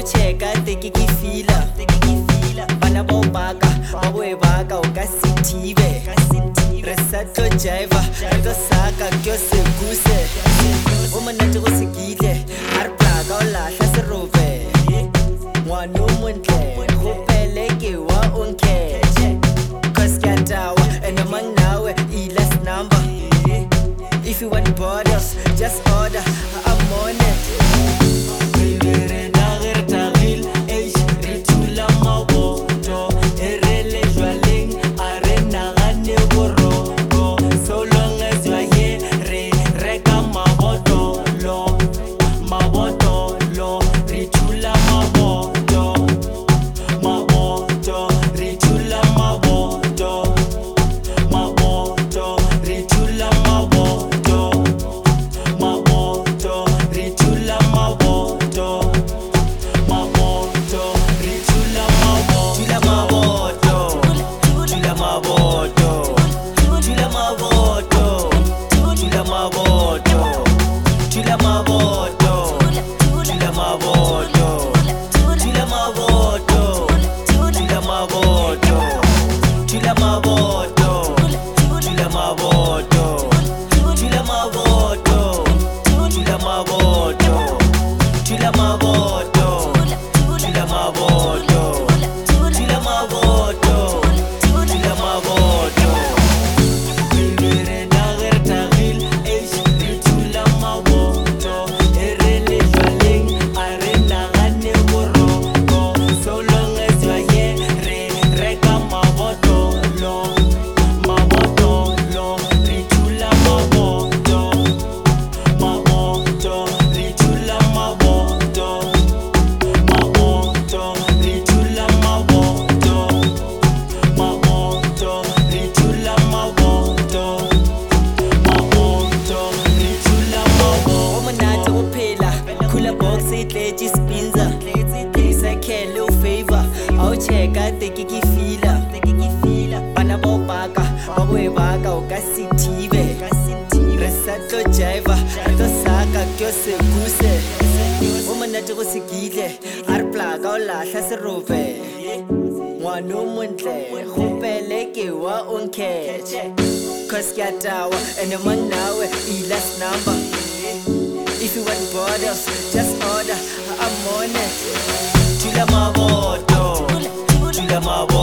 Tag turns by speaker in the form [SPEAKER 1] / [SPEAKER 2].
[SPEAKER 1] check-a teke ke fila bana ba o baka ba bo e baka o ka se thibe re sa tlo jiva re tlo saka ke o se kuse o monate go se kile a re plaka o lahla serobe ngwana o montle go pele ke wa onketche cause ke a tawa and among nawe last number if you want borders just order I'm on it. Check-a teke ke fila bana ba o baka ba bo e baka o ka se thibe re sa tlo jiva re tlo saka ke o se kuse o monate go se kile a re plaka o lahla serobe ngwana o montle go pele ke wa onketche cause ke a tawa and among nawe last number if you want borders just order I'm on it. Chula maboto, chula maboto.